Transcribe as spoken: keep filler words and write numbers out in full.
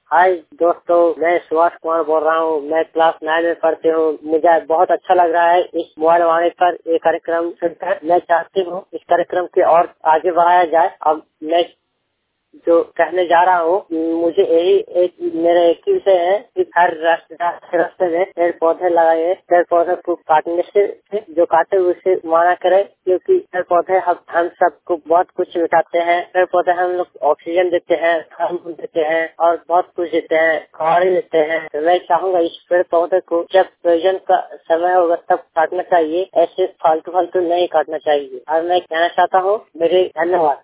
हाय दोस्तों, मैं सुभाष कुमार बोल रहा हूँ। मैं क्लास नाइन में पढ़ती हूँ। मुझे बहुत अच्छा लग रहा है इस मोबाइल वाणी पर ये कार्यक्रम सुनकर। मैं चाहती हूँ इस कार्यक्रम के और आगे बढ़ाया जाए। अब मैं जो कहने जा रहा हूँ, मुझे यही एक मेरा एक ही विषय है कि हर रास्ते रास्ते में पेड़ पौधे लगाए। पेड़ पौधे को काटने से जो काटे उसे माना करे, क्योंकि पेड़ पौधे हम हम सबको बहुत कुछ बिताते हैं। पेड़ पौधे हम लोग ऑक्सीजन देते हैं, फल देते हैं और बहुत कुछ देते हैं, खाने देते हैं। तो मैं चाहूँगा इस पेड़ पौधे को जब प्रयोजन का समय होगा तब काटना चाहिए, ऐसे फालतू फालतू नहीं काटना चाहिए। और मैं कहना चाहता हूँ, मेरे धन्यवाद।